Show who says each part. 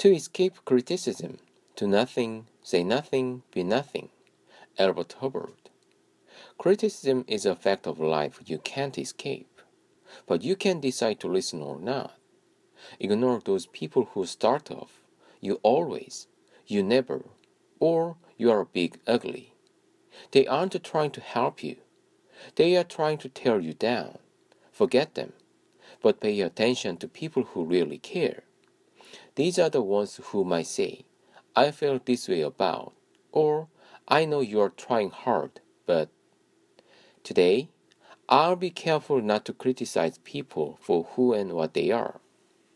Speaker 1: To escape criticism, do nothing, say nothing, be nothing. Albert Hubbard. Criticism is a fact of life you can't escape, but you can decide to listen or not. Ignore those people who start off, you always, you never, or you are big ugly. They aren't trying to help you. They are trying to tear you down. Forget them, but pay attention to people who really care. These are the ones who might say, I feel this way about, or I know you are trying hard, but today, I'll be careful not to criticize people for who and what they are.